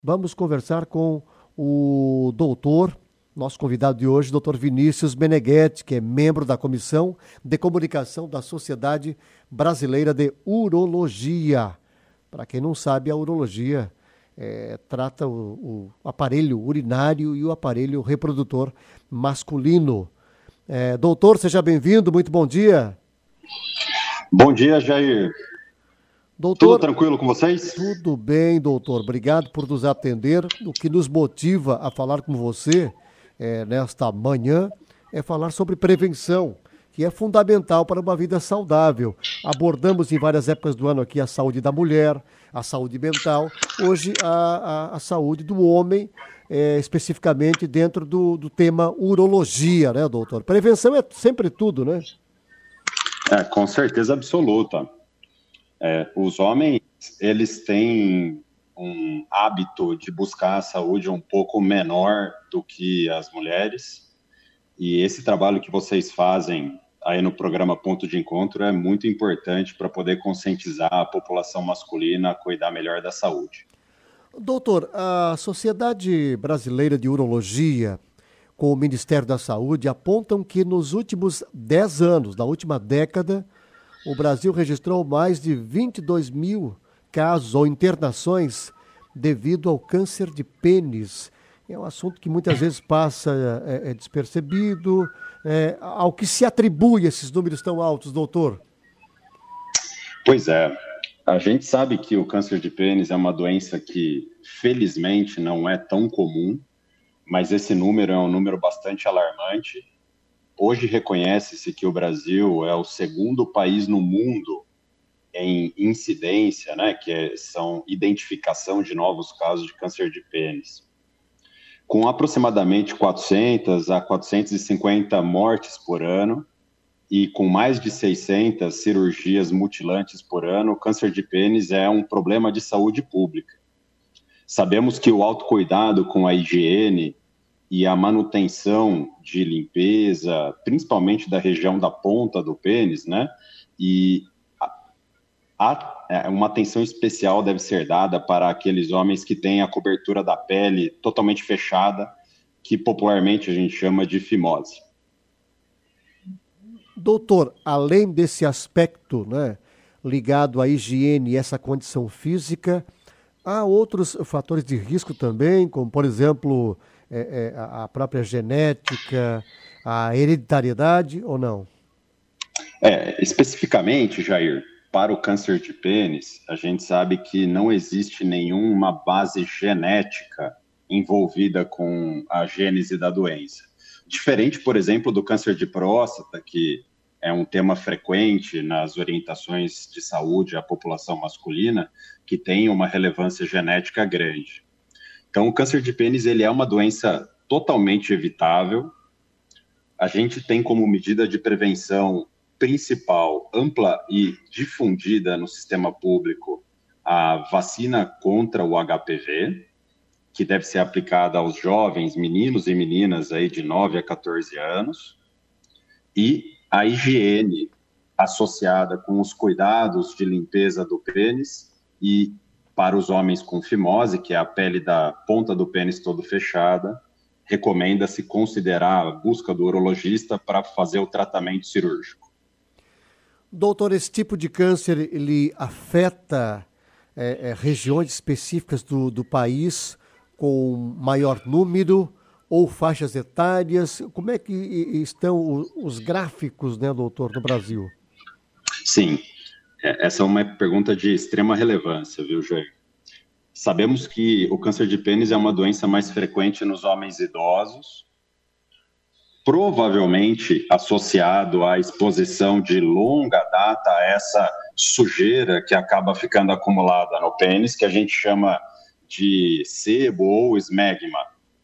Vamos conversar com o doutor, nosso convidado de hoje, doutor Vinícius Meneghetti, que é membro da Comissão de Comunicação da Sociedade Brasileira de Urologia. Para quem não sabe, a urologia trata o aparelho urinário e o aparelho reprodutor masculino. Doutor, seja bem-vindo, muito bom dia. Bom dia, Jair. Doutor, tudo tranquilo com vocês? Tudo bem, doutor. Obrigado por nos atender. O que nos motiva a falar com você nesta manhã é falar sobre prevenção, que é fundamental para uma vida saudável. Abordamos em várias épocas do ano aqui a saúde da mulher, a saúde mental, hoje a saúde do homem, especificamente dentro do tema urologia, né, doutor? Prevenção é sempre tudo, né? Com certeza absoluta. Os homens, eles têm um hábito de buscar a saúde um pouco menor do que as mulheres, e esse trabalho que vocês fazem aí no programa Ponto de Encontro é muito importante para poder conscientizar a população masculina a cuidar melhor da saúde. Doutor, a Sociedade Brasileira de Urologia, com o Ministério da Saúde, apontam que nos últimos 10 anos, na última década, o Brasil registrou mais de 22 mil casos ou internações devido ao câncer de pênis. É um assunto que muitas vezes passa despercebido. Ao que se atribui esses números tão altos, doutor? Pois é. A gente sabe que o câncer de pênis é uma doença que, felizmente, não é tão comum, mas esse número é um número bastante alarmante. Hoje reconhece-se que o Brasil é o segundo país no mundo em incidência, né, são identificação de novos casos de câncer de pênis. Com aproximadamente 400 a 450 mortes por ano e com mais de 600 cirurgias mutilantes por ano, o câncer de pênis é um problema de saúde pública. Sabemos que o autocuidado com a higiene e a manutenção de limpeza, principalmente da região da ponta do pênis, né? E uma atenção especial deve ser dada para aqueles homens que têm a cobertura da pele totalmente fechada, que popularmente a gente chama de fimose. Doutor, além desse aspecto, né, ligado à higiene e essa condição física, há outros fatores de risco também, como, por exemplo, a própria genética, a hereditariedade ou não? Especificamente, Jair, para o câncer de pênis, a gente sabe que não existe nenhuma base genética envolvida com a gênese da doença. Diferente, por exemplo, do câncer de próstata, que é um tema frequente nas orientações de saúde à população masculina, que tem uma relevância genética grande. Então, o câncer de pênis ele é uma doença totalmente evitável. A gente tem como medida de prevenção principal, ampla e difundida no sistema público, a vacina contra o HPV, que deve ser aplicada aos jovens, meninos e meninas aí de 9 a 14 anos, e a higiene associada com os cuidados de limpeza do pênis e para os homens com fimose, que é a pele da ponta do pênis todo fechada, recomenda-se considerar a busca do urologista para fazer o tratamento cirúrgico. Doutor, esse tipo de câncer, ele afeta regiões específicas do país com maior número ou faixas etárias? Como é que estão os gráficos, né, doutor, no Brasil? Sim, essa é uma pergunta de extrema relevância, viu, Jair? Sabemos que o câncer de pênis é uma doença mais frequente nos homens idosos, provavelmente associado à exposição de longa data a essa sujeira que acaba ficando acumulada no pênis, que a gente chama de sebo ou esmegma.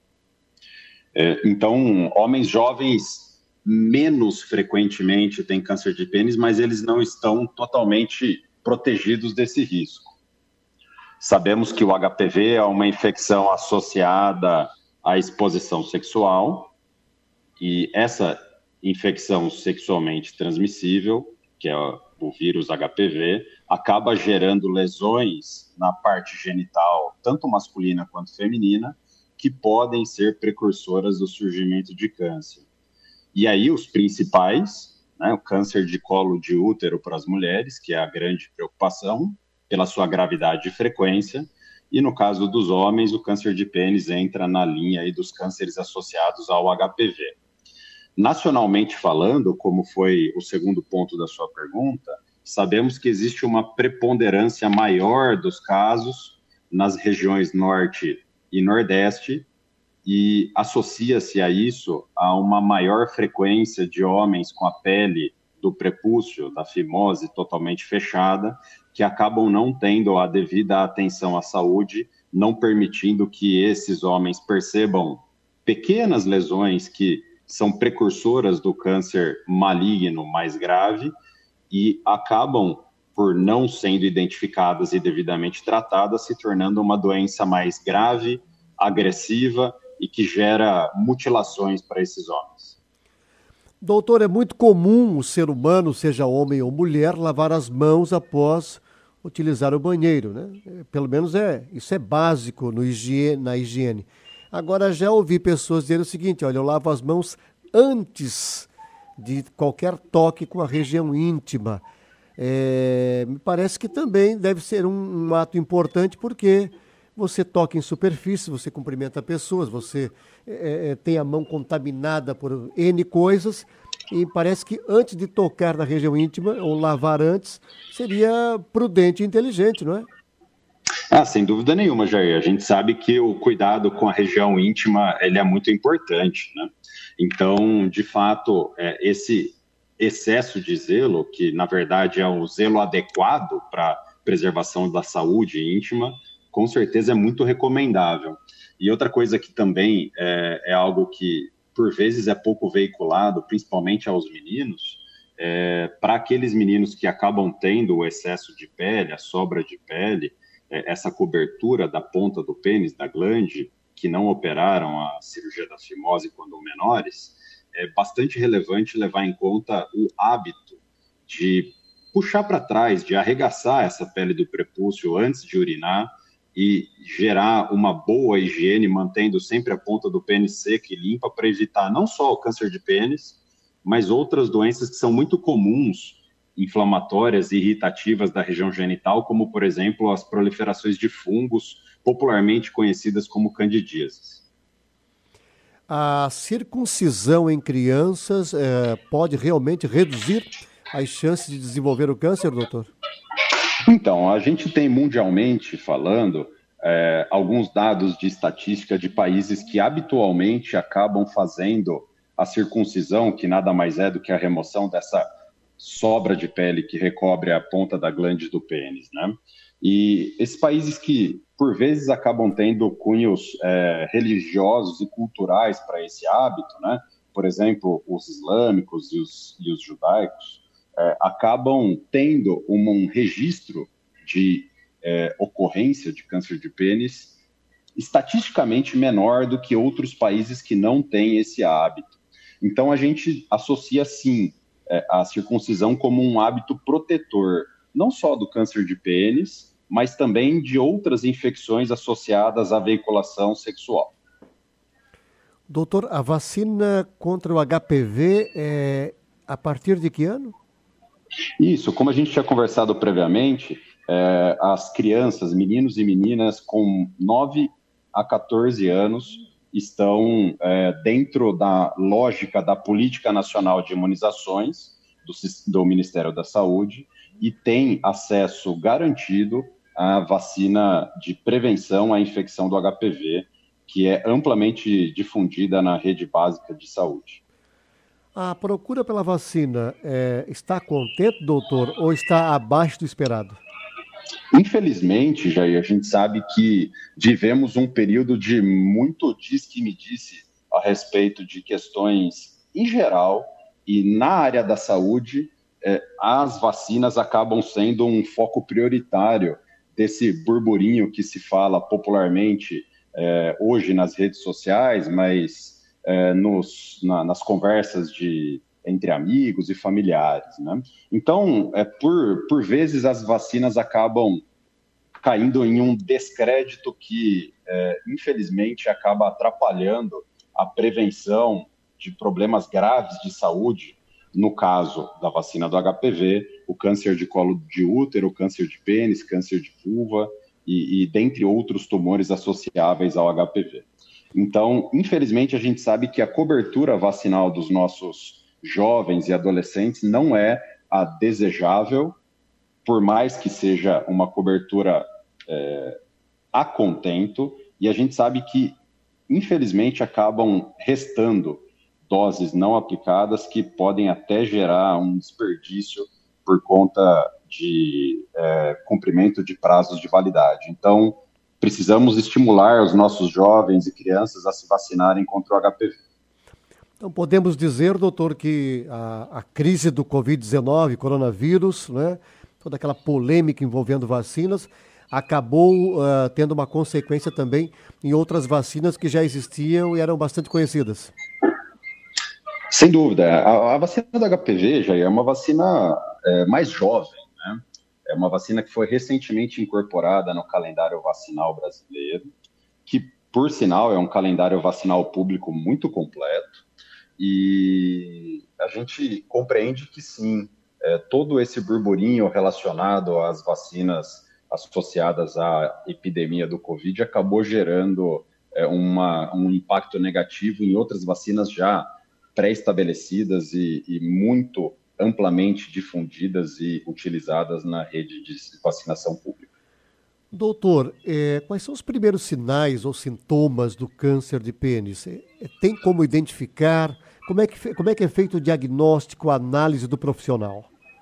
Então, homens jovens menos frequentemente têm câncer de pênis, mas eles não estão totalmente protegidos desse risco. Sabemos que o HPV é uma infecção associada à exposição sexual, e essa infecção sexualmente transmissível, que é o vírus HPV, acaba gerando lesões na parte genital, tanto masculina quanto feminina, que podem ser precursoras do surgimento de câncer. E aí os principais, né, o câncer de colo de útero para as mulheres, que é a grande preocupação, pela sua gravidade e frequência, e no caso dos homens, o câncer de pênis entra na linha aí dos cânceres associados ao HPV. Nacionalmente falando, como foi o segundo ponto da sua pergunta, sabemos que existe uma preponderância maior dos casos nas regiões norte e nordeste, e associa-se a isso a uma maior frequência de homens com a pele do prepúcio, da fimose totalmente fechada, que acabam não tendo a devida atenção à saúde, não permitindo que esses homens percebam pequenas lesões que são precursoras do câncer maligno mais grave e acabam, por não sendo identificadas e devidamente tratadas, se tornando uma doença mais grave, agressiva e que gera mutilações para esses homens. Doutor, é muito comum o ser humano, seja homem ou mulher, lavar as mãos após utilizar o banheiro, né? Pelo menos isso é básico na higiene. Agora, já ouvi pessoas dizendo o seguinte: olha, eu lavo as mãos antes de qualquer toque com a região íntima. Me parece que também deve ser um ato importante, porque você toca em superfície, você cumprimenta pessoas, você tem a mão contaminada por N coisas, e parece que antes de tocar na região íntima, ou lavar antes, seria prudente e inteligente, não é? Sem dúvida nenhuma, Jair. A gente sabe que o cuidado com a região íntima ele é muito importante, né? Então, de fato, esse excesso de zelo, que na verdade é o zelo adequado para a preservação da saúde íntima, com certeza é muito recomendável. E outra coisa que também é algo que, por vezes, é pouco veiculado, principalmente aos meninos, para aqueles meninos que acabam tendo o excesso de pele, a sobra de pele, essa cobertura da ponta do pênis, da glande, que não operaram a cirurgia da fimose quando menores, é bastante relevante levar em conta o hábito de puxar para trás, de arregaçar essa pele do prepúcio antes de urinar e gerar uma boa higiene, mantendo sempre a ponta do pênis seca e limpa, para evitar não só o câncer de pênis, mas outras doenças que são muito comuns, inflamatórias e irritativas da região genital, como, por exemplo, as proliferações de fungos, popularmente conhecidas como candidíases. A circuncisão em crianças pode realmente reduzir as chances de desenvolver o câncer, doutor? Então, a gente tem mundialmente falando alguns dados de estatística de países que habitualmente acabam fazendo a circuncisão, que nada mais é do que a remoção dessa sobra de pele que recobre a ponta da glande do pênis, né? E esses países que, por vezes, acabam tendo cunhos religiosos e culturais para esse hábito, né? Por exemplo, os islâmicos e os judaicos, acabam tendo um registro de ocorrência de câncer de pênis estatisticamente menor do que outros países que não têm esse hábito. Então, a gente associa, sim, a circuncisão como um hábito protetor, não só do câncer de pênis, mas também de outras infecções associadas à veiculação sexual. Doutor, a vacina contra o HPV é a partir de que ano? Isso, como a gente tinha conversado previamente, as crianças, meninos e meninas com 9 a 14 anos estão dentro da lógica da Política Nacional de Imunizações do Ministério da Saúde e têm acesso garantido à vacina de prevenção à infecção do HPV, que é amplamente difundida na rede básica de saúde. A procura pela vacina está contente, doutor, ou está abaixo do esperado? Infelizmente, Jair, a gente sabe que vivemos um período de muito diz-que-me-disse a respeito de questões em geral, e na área da saúde, as vacinas acabam sendo um foco prioritário desse burburinho que se fala popularmente hoje nas redes sociais, mas nas conversas de entre amigos e familiares, né? Então, por vezes as vacinas acabam caindo em um descrédito que, infelizmente, acaba atrapalhando a prevenção de problemas graves de saúde, no caso da vacina do HPV, o câncer de colo de útero, o câncer de pênis, câncer de vulva e dentre outros tumores associáveis ao HPV. Então, infelizmente, a gente sabe que a cobertura vacinal dos nossos jovens e adolescentes não é a desejável, por mais que seja uma cobertura a contento, e a gente sabe que, infelizmente, acabam restando doses não aplicadas que podem até gerar um desperdício por conta de cumprimento de prazos de validade. Então, precisamos estimular os nossos jovens e crianças a se vacinarem contra o HPV. Então, podemos dizer, doutor, que a crise do Covid-19, coronavírus, né, toda aquela polêmica envolvendo vacinas, acabou tendo uma consequência também em outras vacinas que já existiam e eram bastante conhecidas. Sem dúvida. A vacina do HPV já é uma vacina mais jovem, né? É uma vacina que foi recentemente incorporada no calendário vacinal brasileiro, que, por sinal, é um calendário vacinal público muito completo. E a gente compreende que, sim, todo esse burburinho relacionado às vacinas associadas à epidemia do Covid acabou gerando um impacto negativo em outras vacinas já pré-estabelecidas e muito amplamente difundidas e utilizadas na rede de vacinação pública. Doutor, quais são os primeiros sinais ou sintomas do câncer de pênis? Tem como identificar? Como é que é feito o diagnóstico, a análise do profissional?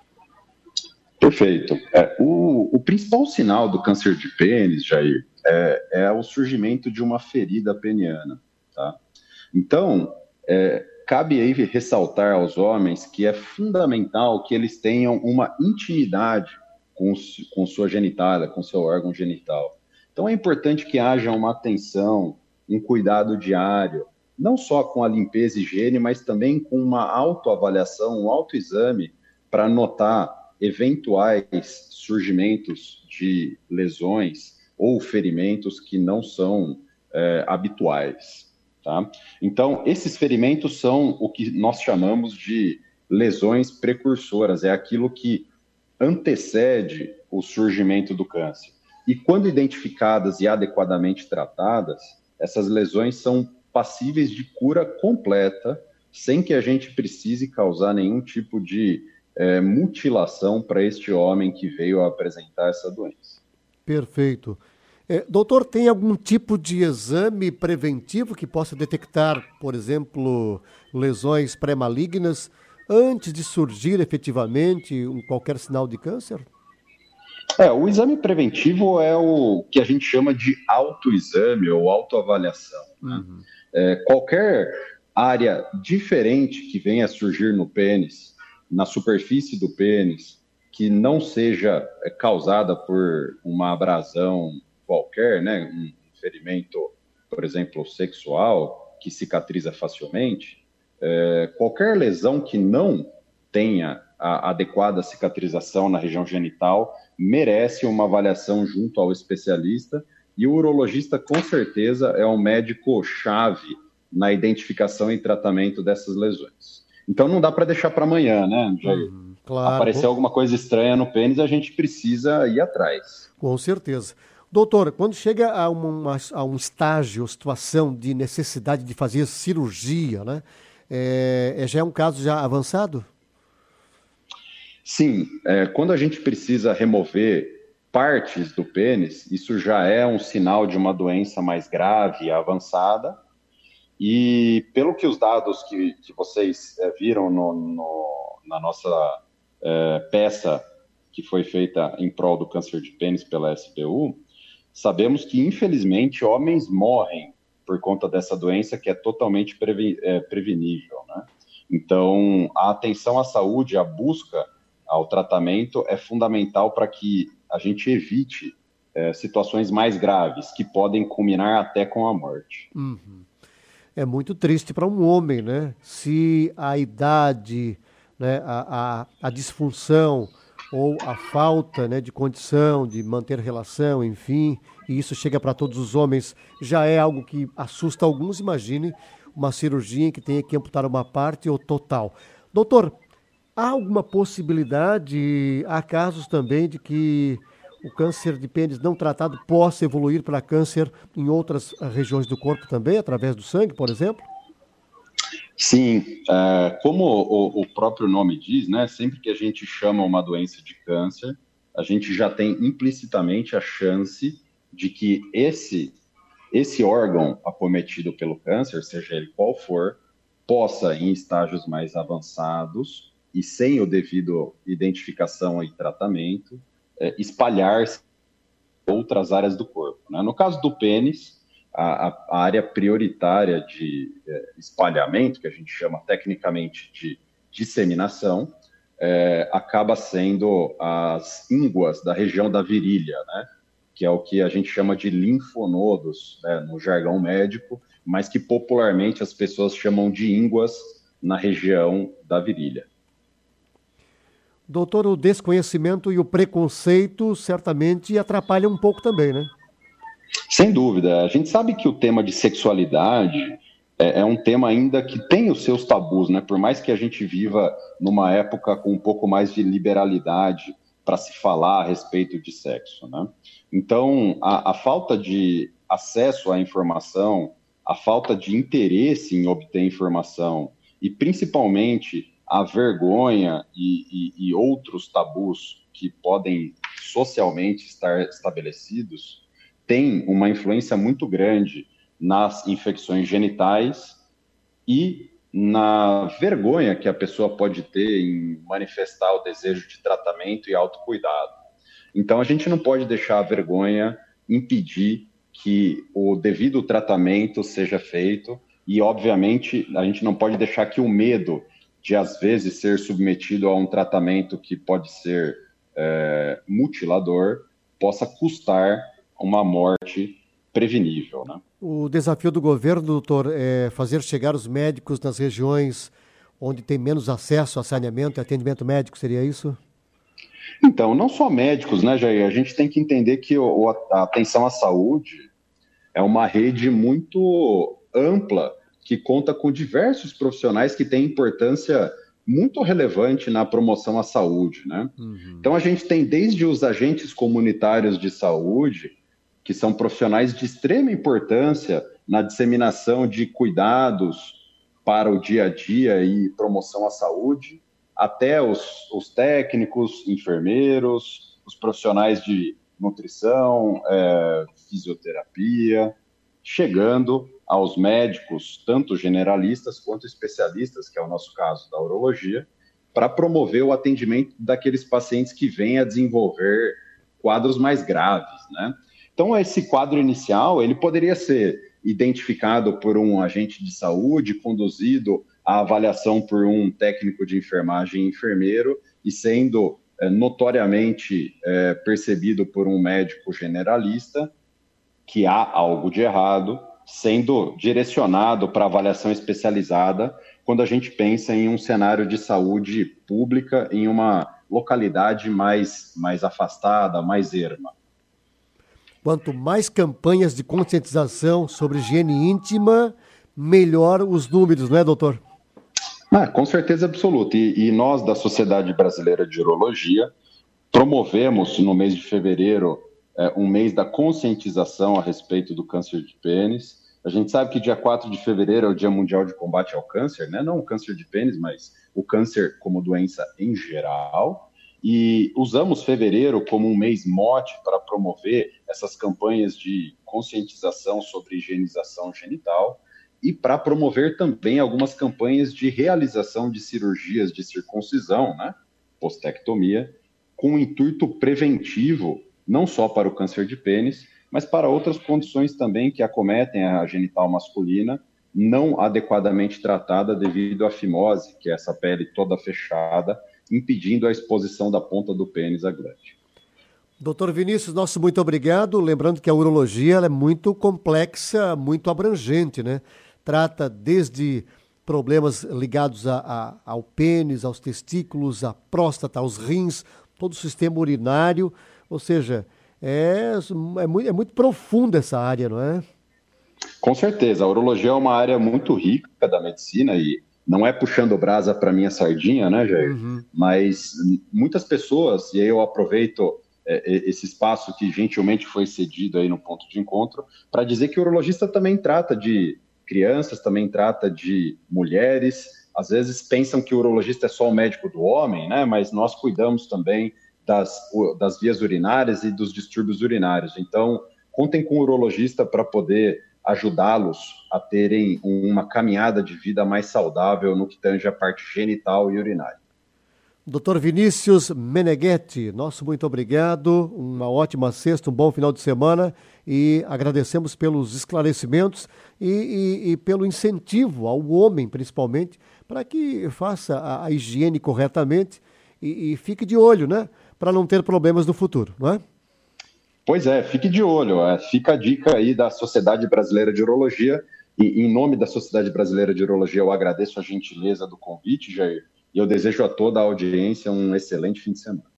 Perfeito. O principal sinal do câncer de pênis, Jair, é o surgimento de uma ferida peniana. Tá? Então, cabe aí ressaltar aos homens que é fundamental que eles tenham uma intimidade com sua genitália, com seu órgão genital. Então, é importante que haja uma atenção, um cuidado diário, não só com a limpeza e higiene, mas também com uma autoavaliação, um autoexame, para notar eventuais surgimentos de lesões ou ferimentos que não são habituais. Tá? Então, esses ferimentos são o que nós chamamos de lesões precursoras, é aquilo que antecede o surgimento do câncer. E quando identificadas e adequadamente tratadas, essas lesões são passíveis de cura completa, sem que a gente precise causar nenhum tipo de mutilação para este homem que veio a apresentar essa doença. Perfeito. Doutor, tem algum tipo de exame preventivo que possa detectar, por exemplo, lesões pré-malignas antes de surgir efetivamente qualquer sinal de câncer? O exame preventivo é o que a gente chama de autoexame ou autoavaliação. Né? Qualquer área diferente que venha a surgir no pênis, na superfície do pênis, que não seja causada por uma abrasão qualquer, né, um ferimento, por exemplo, sexual, que cicatriza facilmente, qualquer lesão que não tenha a adequada cicatrização na região genital merece uma avaliação junto ao especialista, e o urologista, com certeza, é um médico-chave na identificação e tratamento dessas lesões. Então não dá para deixar para amanhã, né, Jair? Claro. Apareceu alguma coisa estranha no pênis, a gente precisa ir atrás. Com certeza. Doutor, quando chega a um estágio ou situação de necessidade de fazer cirurgia, né, já é um caso já avançado? Sim, quando a gente precisa remover partes do pênis, isso já é um sinal de uma doença mais grave e avançada. E pelo que os dados que vocês viram na nossa peça que foi feita em prol do câncer de pênis pela SBU, sabemos que, infelizmente, homens morrem por conta dessa doença que é totalmente prevenível, né? Então, a atenção à saúde, a busca ao tratamento é fundamental para que a gente evite situações mais graves, que podem culminar até com a morte. Uhum. É muito triste para um homem, né? Se a idade, né, a disfunção ou a falta, né, de condição de manter relação, enfim, e isso chega para todos os homens, já é algo que assusta alguns. Imagine uma cirurgia em que tenha que amputar uma parte ou total. Doutor, há alguma possibilidade, há casos também de que o câncer de pênis não tratado possa evoluir para câncer em outras regiões do corpo também, através do sangue, por exemplo? Sim, como o próprio nome diz, né, sempre que a gente chama uma doença de câncer, a gente já tem implicitamente a chance de que esse órgão acometido pelo câncer, seja ele qual for, possa, em estágios mais avançados e sem o devido identificação e tratamento, espalhar-se em outras áreas do corpo, né? No caso do pênis, a área prioritária de espalhamento, que a gente chama tecnicamente de disseminação, acaba sendo as ínguas da região da virilha, né? Que é o que a gente chama de linfonodos, né, no jargão médico, mas que popularmente as pessoas chamam de ínguas na região da virilha. Doutor, o desconhecimento e o preconceito certamente atrapalham um pouco também, né? Sem dúvida. A gente sabe que o tema de sexualidade é um tema ainda que tem os seus tabus, né? Por mais que a gente viva numa época com um pouco mais de liberalidade para se falar a respeito de sexo, né? Então, a falta de acesso à informação, a falta de interesse em obter informação e, principalmente, a vergonha e outros tabus que podem socialmente estar estabelecidos tem uma influência muito grande nas infecções genitais e na vergonha que a pessoa pode ter em manifestar o desejo de tratamento e autocuidado. Então, a gente não pode deixar a vergonha impedir que o devido tratamento seja feito e, obviamente, a gente não pode deixar que o medo de, às vezes, ser submetido a um tratamento que pode ser mutilador possa custar uma morte prevenível, né? O desafio do governo, doutor, é fazer chegar os médicos nas regiões onde tem menos acesso a saneamento e atendimento médico, seria isso? Então, não só médicos, né, Jair? A gente tem que entender que a atenção à saúde é uma rede muito ampla que conta com diversos profissionais que têm importância muito relevante na promoção à saúde, né? Uhum. Então, a gente tem desde os agentes comunitários de saúde, que são profissionais de extrema importância na disseminação de cuidados para o dia a dia e promoção à saúde, até os técnicos, enfermeiros, os profissionais de nutrição, fisioterapia, chegando aos médicos, tanto generalistas quanto especialistas, que é o nosso caso da urologia, para promover o atendimento daqueles pacientes que vêm a desenvolver quadros mais graves, né? Então, esse quadro inicial, ele poderia ser identificado por um agente de saúde, conduzido à avaliação por um técnico de enfermagem e enfermeiro, e sendo notoriamente percebido por um médico generalista que há algo de errado, sendo direcionado para avaliação especializada quando a gente pensa em um cenário de saúde pública em uma localidade mais afastada, mais erma. Quanto mais campanhas de conscientização sobre higiene íntima, melhor os números, não é, doutor? Com certeza absoluta. E nós, da Sociedade Brasileira de Urologia, promovemos no mês de fevereiro um mês da conscientização a respeito do câncer de pênis. A gente sabe que dia 4 de fevereiro é o Dia Mundial de Combate ao Câncer, né? Não o câncer de pênis, mas o câncer como doença em geral. E usamos fevereiro como um mês mote para promover essas campanhas de conscientização sobre higienização genital e para promover também algumas campanhas de realização de cirurgias de circuncisão, né, postectomia, com um intuito preventivo, não só para o câncer de pênis, mas para outras condições também que acometem a genital masculina, não adequadamente tratada devido à fimose, que é essa pele toda fechada, impedindo a exposição da ponta do pênis à glande. Doutor Vinícius, nosso muito obrigado. Lembrando que a urologia ela é muito complexa, muito abrangente, né? trata desde problemas ligados ao pênis, aos testículos, à próstata, aos rins, todo o sistema urinário, ou seja, é muito profunda essa área, não é? Com certeza, a urologia é uma área muito rica da medicina e não é puxando brasa para minha sardinha, né, Jair? Uhum. Mas muitas pessoas, e aí eu aproveito esse espaço que gentilmente foi cedido aí no ponto de encontro, para dizer que o urologista também trata de crianças, também trata de mulheres. Às vezes pensam que o urologista é só o médico do homem, né? Mas nós cuidamos também das vias urinárias e dos distúrbios urinários. Então, contem com o urologista para poder ajudá-los a terem uma caminhada de vida mais saudável no que tange a parte genital e urinária. Dr. Vinícius Meneghetti, nosso muito obrigado, uma ótima sexta, um bom final de semana e agradecemos pelos esclarecimentos e pelo incentivo ao homem, principalmente, para que faça a higiene corretamente e fique de olho, né, para não ter problemas no futuro, não é? Pois é, fique de olho. Fica a dica aí da Sociedade Brasileira de Urologia. E em nome da Sociedade Brasileira de Urologia, eu agradeço a gentileza do convite, Jair, e eu desejo a toda a audiência um excelente fim de semana.